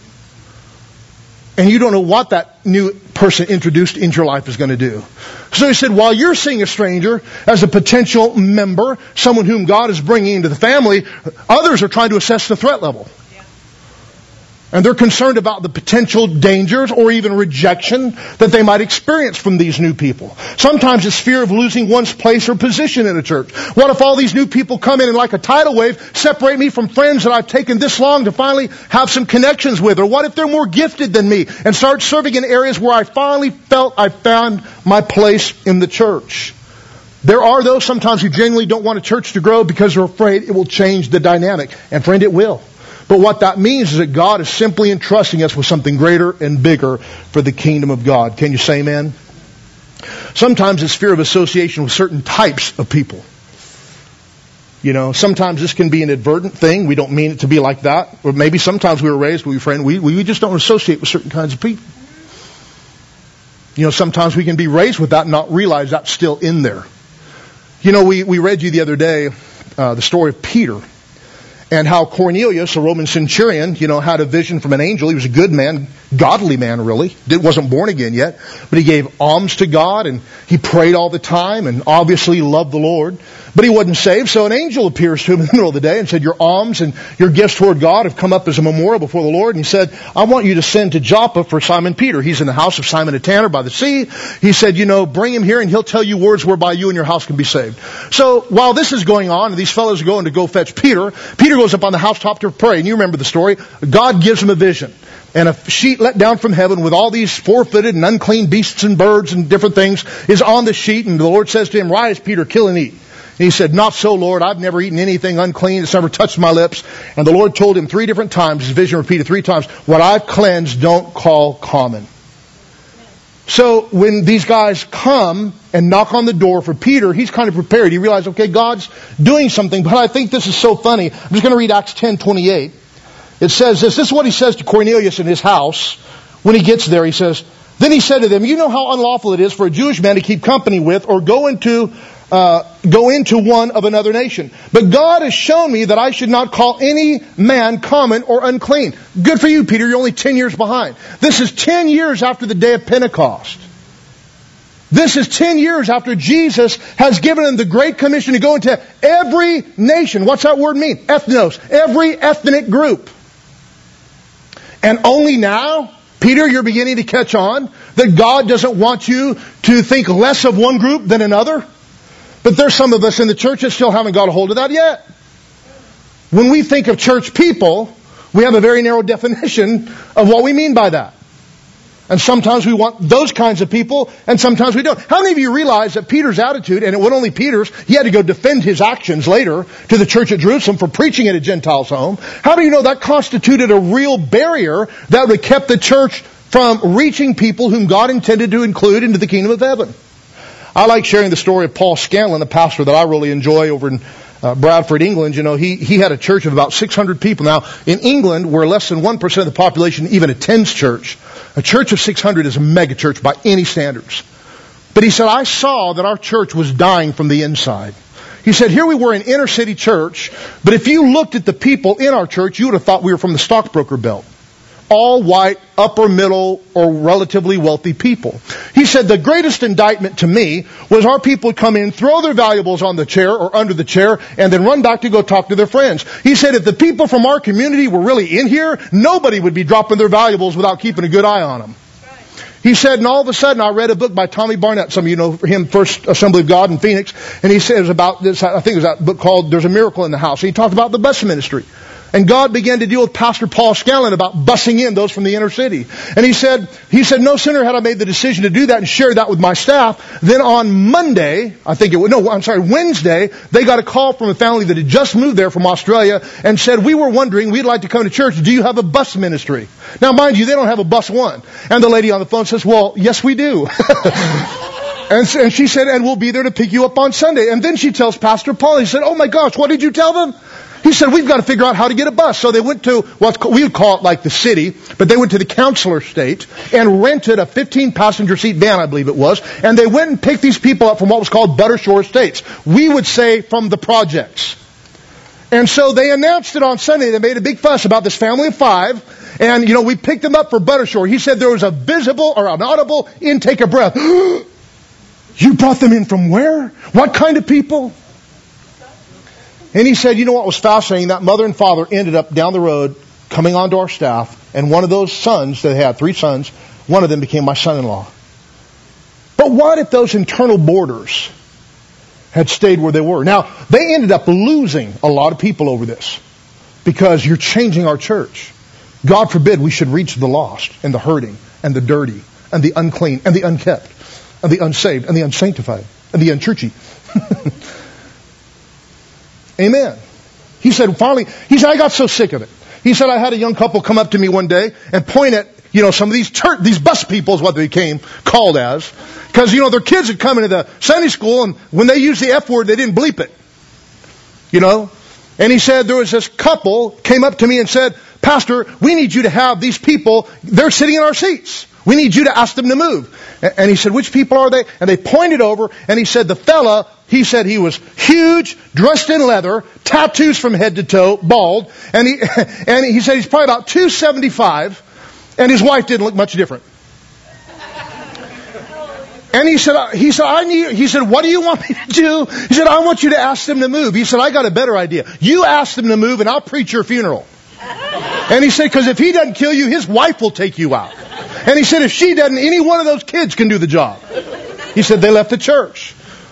And you don't know what that new person introduced into your life is going to do. So he said, while you're seeing a stranger as a potential member, someone whom God is bringing into the family, others are trying to assess the threat level. And they're concerned about the potential dangers or even rejection that they might experience from these new people. Sometimes it's fear of losing one's place or position in a church. What if all these new people come in and like a tidal wave separate me from friends that I've taken this long to finally have some connections with? Or what if they're more gifted than me and start serving in areas where I finally felt I found my place in the church? There are those sometimes who genuinely don't want a church to grow because they're afraid it will change the dynamic. And friend, it will. But what that means is that God is simply entrusting us with something greater and bigger for the kingdom of God. Can you say amen? Sometimes it's fear of association with certain types of people. You know, sometimes this can be an inadvertent thing. We don't mean it to be like that. Or maybe sometimes we were raised, we friend, we, we just don't associate with certain kinds of people. You know, sometimes we can be raised with that and not realize that's still in there. You know, we, we read you the other day uh, the story of Peter. And how Cornelius, a Roman centurion, you know, had a vision from an angel. He was a good man, godly man, really. He wasn't born again yet. But he gave alms to God, and he prayed all the time, and obviously loved the Lord. But he wasn't saved, so an angel appears to him in the middle of the day and said, your alms and your gifts toward God have come up as a memorial before the Lord. And he said, I want you to send to Joppa for Simon Peter. He's in the house of Simon a tanner by the sea. He said, you know, bring him here and he'll tell you words whereby you and your house can be saved. So while this is going on, and these fellows are going to go fetch Peter, Peter goes up on the housetop to pray. And you remember the story. God gives him a vision. And a sheet let down from heaven with all these four-footed and unclean beasts and birds and different things is on the sheet. And the Lord says to him, rise, Peter, kill and eat. And he said, not so, Lord. I've never eaten anything unclean. It's never touched my lips. And the Lord told him three different times, his vision repeated three times, what I've cleansed, don't call common. So when these guys come and knock on the door for Peter, he's kind of prepared. He realized, okay, God's doing something. But I think this is so funny. I'm just going to read Acts ten twenty-eight. It says this. This is what he says to Cornelius in his house. When he gets there, he says, then he said to them, you know how unlawful it is for a Jewish man to keep company with or go into Uh, go into one of another nation. But God has shown me that I should not call any man common or unclean. Good for you, Peter. You're only ten years behind. This is ten years after the day of Pentecost. This is ten years after Jesus has given them the Great Commission to go into every nation. What's that word mean? Ethnos. Every ethnic group. And only now Peter, you're beginning to catch on that God doesn't want you to think less of one group than another. But there's some of us in the church that still haven't got a hold of that yet. When we think of church people, we have a very narrow definition of what we mean by that. And sometimes we want those kinds of people, and sometimes we don't. How many of you realize that Peter's attitude, and it wasn't only Peter's, he had to go defend his actions later to the church at Jerusalem for preaching at a Gentile's home. How do you know that constituted a real barrier that would kept the church from reaching people whom God intended to include into the kingdom of heaven? I like sharing the story of Paul Scanlon, a pastor that I really enjoy over in Uh, Bradford, England. You know, he, he had a church of about six hundred people. Now, in England, where less than one percent of the population even attends church, a church of six hundred is a mega church by any standards. But he said, I saw that our church was dying from the inside. He said, here we were in inner city church, but if you looked at the people in our church, you would have thought we were from the stockbroker belt. All white, upper middle, or relatively wealthy people. He said the greatest indictment to me was our people would come in, throw their valuables on the chair or under the chair, and then run back to go talk to their friends. He said if the people from our community were really in here, nobody would be dropping their valuables without keeping a good eye on them. He said, and all of a sudden I read a book by Tommy Barnett. Some of you know him, First Assembly of God in Phoenix. And he says about this, I think it was that book called There's a Miracle in the House. He talked about the bus ministry. And God began to deal with Pastor Paul Scanlon about bussing in those from the inner city. And he said, he said, no sooner had I made the decision to do that and share that with my staff, then on Monday, I think it was, no, I'm sorry, Wednesday, they got a call from a family that had just moved there from Australia and said, we were wondering, we'd like to come to church. Do you have a bus ministry? Now, mind you, they don't have a bus one. And the lady on the phone says, well, yes, we do. and, and she said, and we'll be there to pick you up on Sunday. And then she tells Pastor Paul, he said, oh my gosh, what did you tell them? He said, we've got to figure out how to get a bus. So they went to what we would call it like the city, but they went to the counselor state and rented a fifteen passenger seat van, I believe it was. And they went and picked these people up from what was called Buttershore Estates. We would say from the projects. And so they announced it on Sunday. They made a big fuss about this family of five. And, you know, we picked them up for Buttershore. He said there was a visible or an audible intake of breath. You brought them in from where? What kind of people? And he said, you know what was fascinating? That mother and father ended up down the road coming onto our staff. And one of those sons, they had three sons, one of them became my son-in-law. But what if those internal borders had stayed where they were? Now, they ended up losing a lot of people over this because you're changing our church. God forbid we should reach the lost and the hurting and the dirty and the unclean and the unkept and the unsaved and the unsanctified and the unchurchy. Amen. He said, finally, he said, I got so sick of it. He said, I had a young couple come up to me one day and point at, you know, some of these church, these bus people is what they became called as. Because, you know, their kids had come into the Sunday school and when they used the F word, they didn't bleep it. You know? And he said, there was this couple came up to me and said, Pastor, we need you to have these people, they're sitting in our seats. We need you to ask them to move. And he said, which people are they? And they pointed over and he said, the fella, he said he was huge, dressed in leather, tattoos from head to toe, bald. And he, and he said he's probably about two seventy-five and his wife didn't look much different. And he said, he said, I need, he said, what do you want me to do? He said, I want you to ask them to move. He said, I got a better idea. You ask them to move and I'll preach your funeral. And he said, because if he doesn't kill you, his wife will take you out. And he said, if she doesn't, any one of those kids can do the job. He said, they left the church.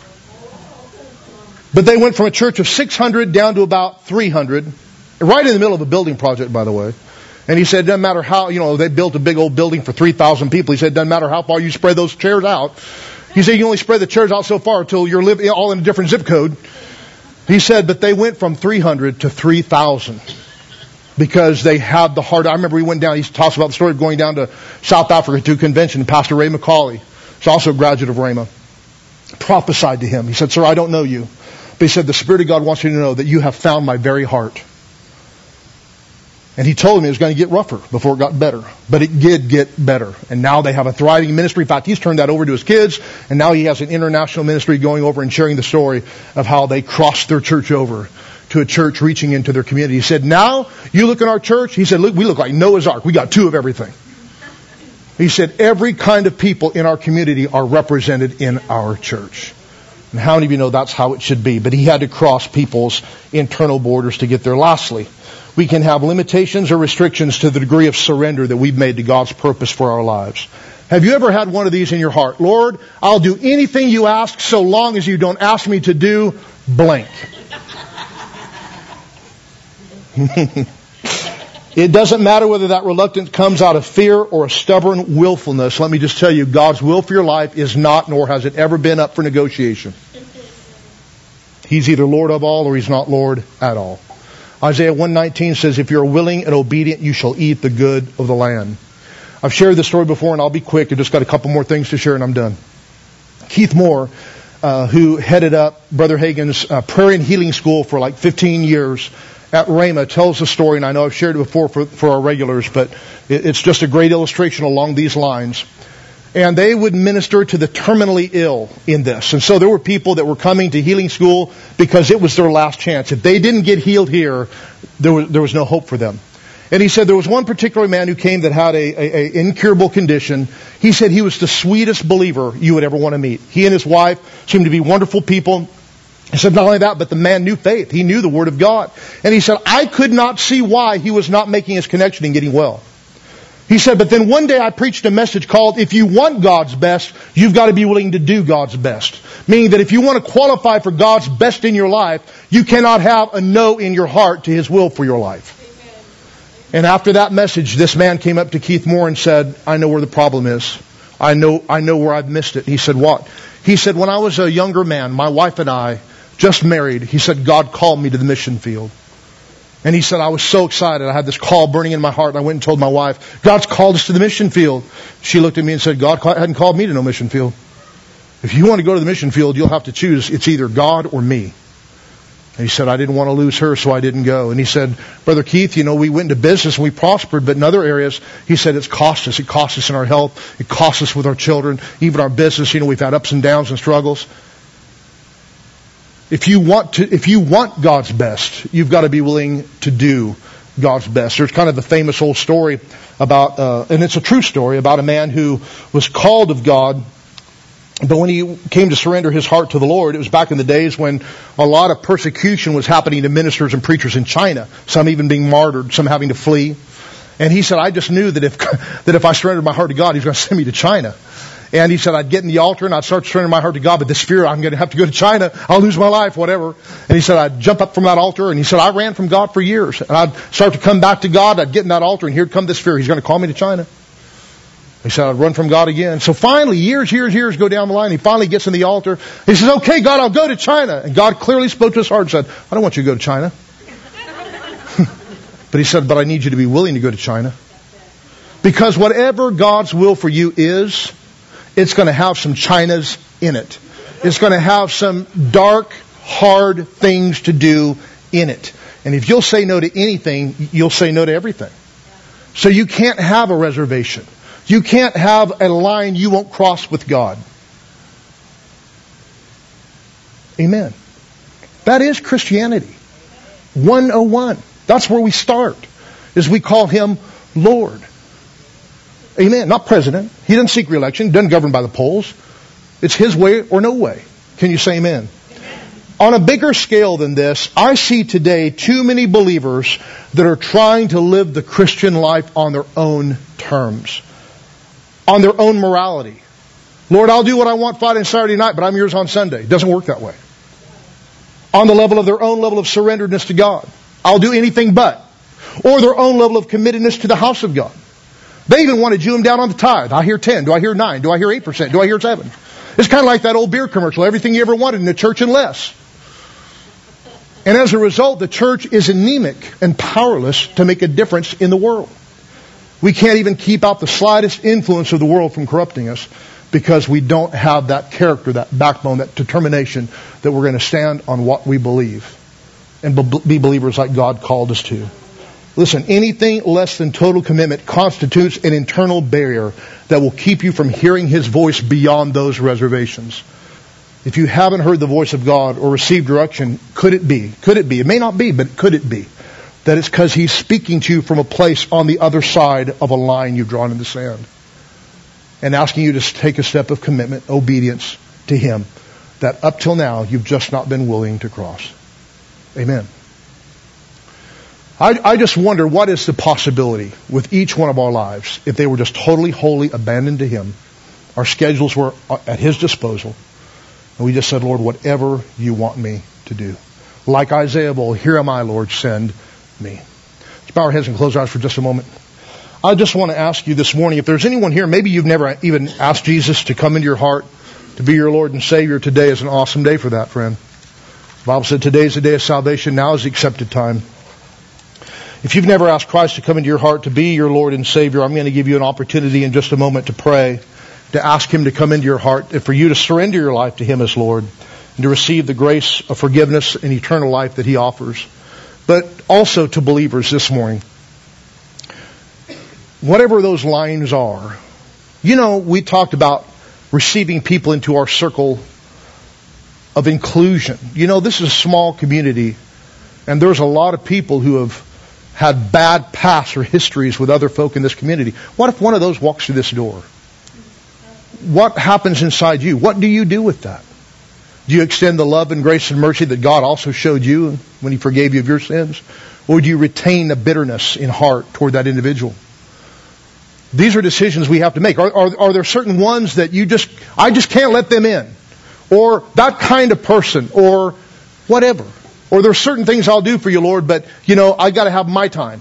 But they went from a church of six hundred down to about three hundred. Right in the middle of a building project, by the way. And he said, it doesn't matter how, you know, they built a big old building for three thousand people. He said, it doesn't matter how far you spread those chairs out. He said, you only spread the chairs out so far until you're living all in a different zip code. He said, but they went from three hundred to three thousand. Because they had the heart. I remember we went down, he talks about the story of going down to South Africa to a convention. Pastor Ray McCauley, who's also a graduate of Rhema, prophesied to him. He said, sir, I don't know you. But he said, the Spirit of God wants you to know that you have found my very heart. And he told him it was going to get rougher before it got better. But it did get better. And now they have a thriving ministry. In fact, he's turned that over to his kids. And now he has an international ministry going over and sharing the story of how they crossed their church over to a church reaching into their community. He said, now you look in our church. He said, look, we look like Noah's Ark. We got two of everything. He said, every kind of people in our community are represented in our church. And how many of you know that's how it should be? But he had to cross people's internal borders to get there. Lastly, we can have limitations or restrictions to the degree of surrender that we've made to God's purpose for our lives. Have you ever had one of these in your heart? Lord, I'll do anything you ask so long as you don't ask me to do blank. It doesn't matter whether that reluctance comes out of fear or a stubborn willfulness. Let me just tell you, God's will for your life is not, nor has it ever been, up for negotiation. He's either Lord of all or He's not Lord at all. Isaiah one nineteen says, if you're willing and obedient, you shall eat the good of the land. I've shared this story before, and I'll be quick. I've just got a couple more things to share, and I'm done. Keith Moore, uh, who headed up Brother Hagin's uh, prayer and healing school for like fifteen years, at Rhema, tells the story, and I know I've shared it before for, for our regulars, but it, it's just a great illustration along these lines. And they would minister to the terminally ill in this. And so there were people that were coming to healing school because it was their last chance. If they didn't get healed here, there was, there was no hope for them. And he said there was one particular man who came that had a, a, a incurable condition. He said he was the sweetest believer you would ever want to meet. He and his wife seemed to be wonderful people. He said not only that, but the man knew faith. He knew the Word of God. And he said, I could not see why he was not making his connection and getting well. He said, but then one day I preached a message called, if you want God's best, you've got to be willing to do God's best. Meaning that if you want to qualify for God's best in your life, you cannot have a no in your heart to His will for your life. Amen. And after that message, this man came up to Keith Moore and said, I know where the problem is. I know, I know where I've missed it. He said, what? He said, when I was a younger man, my wife and I, just married, he said, God called me to the mission field. And he said, I was so excited. I had this call burning in my heart. And I went and told my wife, God's called us to the mission field. She looked at me and said, God hadn't called me to no mission field. If you want to go to the mission field, you'll have to choose. It's either God or me. And he said, I didn't want to lose her, so I didn't go. And he said, Brother Keith, you know, we went into business and we prospered, but in other areas, he said, it's cost us. It cost us in our health. It cost us with our children. Even our business, you know, we've had ups and downs and struggles. If you want to, if you want God's best, you've got to be willing to do God's best. There's kind of a famous old story about, uh, and it's a true story, about a man who was called of God, but when he came to surrender his heart to the Lord, it was back in the days when a lot of persecution was happening to ministers and preachers in China, some even being martyred, some having to flee. And he said, I just knew that if, that if I surrendered my heart to God, He was going to send me to China. And he said, I'd get in the altar and I'd start surrendering my heart to God, but this fear, I'm going to have to go to China. I'll lose my life, whatever. And he said, I'd jump up from that altar. And he said, I ran from God for years. And I'd start to come back to God. I'd get in that altar and here'd come this fear. He's going to call me to China. He said, I'd run from God again. So finally, years, years, years go down the line. He finally gets in the altar. He says, okay, God, I'll go to China. And God clearly spoke to his heart and said, I don't want you to go to China. But he said, but I need you to be willing to go to China. Because whatever God's will for you is, it's going to have some Chinas in it. It's going to have some dark, hard things to do in it. And if you'll say no to anything, you'll say no to everything. So you can't have a reservation. You can't have a line you won't cross with God. Amen. That is Christianity. one oh one. That's where we start. Is we call Him Lord. Amen. Not president. He doesn't seek re-election. He doesn't govern by the polls. It's His way or no way. Can you say amen? Amen? On a bigger scale than this, I see today too many believers that are trying to live the Christian life on their own terms. On their own morality. Lord, I'll do what I want Friday and Saturday night, but I'm yours on Sunday. It doesn't work that way. On the level of their own level of surrenderedness to God. I'll do anything but. Or their own level of committedness to the house of God. They even want to Jew them down on the tithe. I hear ten. Do I hear nine? Do I hear eight percent? Do I hear seven? It's kind of like that old beer commercial. Everything you ever wanted in the church and less. And as a result, the church is anemic and powerless to make a difference in the world. We can't even keep out the slightest influence of the world from corrupting us because we don't have that character, that backbone, that determination that we're going to stand on what we believe and be believers like God called us to. Listen, anything less than total commitment constitutes an internal barrier that will keep you from hearing His voice beyond those reservations. If you haven't heard the voice of God or received direction, could it be? Could it be? It may not be, but could it be that it's because He's speaking to you from a place on the other side of a line you've drawn in the sand and asking you to take a step of commitment, obedience to Him that up till now you've just not been willing to cross. Amen. I, I just wonder what is the possibility with each one of our lives if they were just totally, wholly abandoned to Him. Our schedules were at His disposal. And we just said, Lord, whatever you want me to do. Like Isaiah of old, here am I, Lord, send me. Let's bow our heads and close our eyes for just a moment. I just want to ask you this morning, if there's anyone here, maybe you've never even asked Jesus to come into your heart, to be your Lord and Savior. Today is an awesome day for that, friend. The Bible said today is the day of salvation. Now is the accepted time. If you've never asked Christ to come into your heart to be your Lord and Savior, I'm going to give you an opportunity in just a moment to pray, to ask Him to come into your heart, and for you to surrender your life to Him as Lord, and to receive the grace of forgiveness and eternal life that He offers. But also to believers this morning, whatever those lines are, you know, we talked about receiving people into our circle of inclusion. You know, this is a small community, and there's a lot of people who have had bad pasts or histories with other folk in this community. What if one of those walks through this door? What happens inside you? What do you do with that? Do you extend the love and grace and mercy that God also showed you when He forgave you of your sins? Or do you retain the bitterness in heart toward that individual? These are decisions we have to make. Are, are, are there certain ones that you just, I just can't let them in? Or that kind of person, or whatever. Or there are certain things I'll do for you, Lord, but, you know, I got to have my time.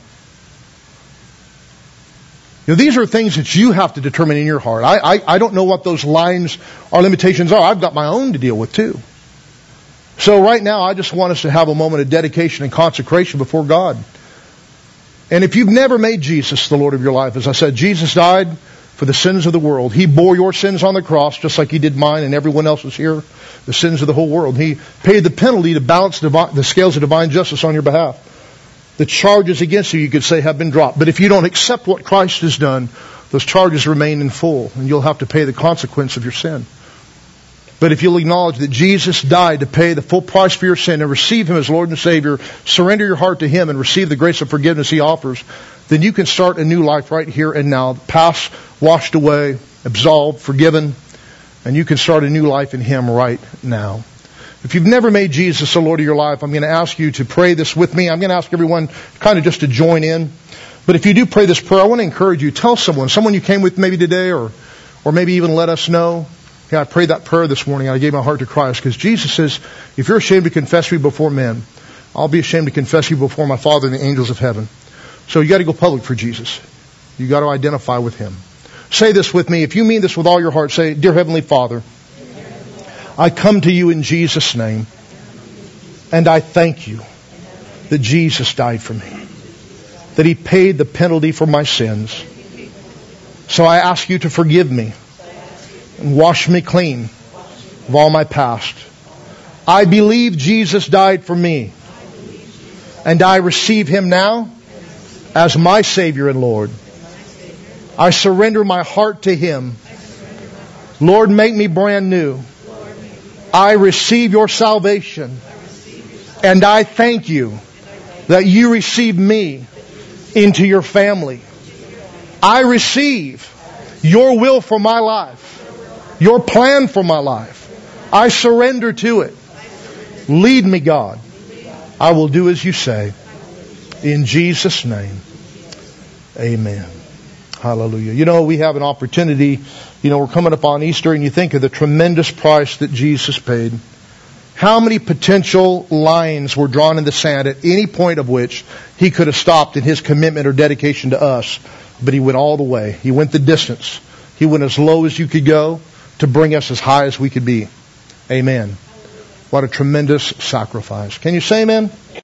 You know, these are things that you have to determine in your heart. I, I, I don't know what those lines or limitations are. I've got my own to deal with too. So right now, I just want us to have a moment of dedication and consecration before God. And if you've never made Jesus the Lord of your life, as I said, Jesus died for the sins of the world. He bore your sins on the cross, just like He did mine and everyone else's here, the sins of the whole world. He paid the penalty to balance the scales of divine justice on your behalf. The charges against you, you could say, have been dropped. But if you don't accept what Christ has done, those charges remain in full, and you'll have to pay the consequence of your sin. But if you'll acknowledge that Jesus died to pay the full price for your sin and receive Him as Lord and Savior, surrender your heart to Him and receive the grace of forgiveness He offers, then you can start a new life right here and now. The past washed away, absolved, forgiven, and you can start a new life in Him right now. If you've never made Jesus the Lord of your life, I'm going to ask you to pray this with me. I'm going to ask everyone kind of just to join in. But if you do pray this prayer, I want to encourage you. Tell someone, someone you came with maybe today, or or maybe even let us know. Yeah, I prayed that prayer this morning. I gave my heart to Christ, because Jesus says, if you're ashamed to confess me before men, I'll be ashamed to confess you before my Father and the angels of heaven. So you got to go public for Jesus. You got to identify with Him. Say this with me. If you mean this with all your heart, say, Dear Heavenly Father, I come to you in Jesus' name, and I thank you that Jesus died for me, that He paid the penalty for my sins. So I ask you to forgive me and wash me clean of all my past. I believe Jesus died for me, and I receive Him now as my Savior and Lord. I surrender my heart to Him. Lord, make me brand new. I receive your salvation, and I thank you that you receive me into your family. I receive your will for my life, your plan for my life. I surrender to it. Lead me, God. I will do as you say. In Jesus' name, amen. Hallelujah. You know, we have an opportunity. You know, we're coming up on Easter, and you think of the tremendous price that Jesus paid. How many potential lines were drawn in the sand at any point of which He could have stopped in His commitment or dedication to us? But He went all the way. He went the distance. He went as low as you could go to bring us as high as we could be. Amen. What a tremendous sacrifice. Can you say amen?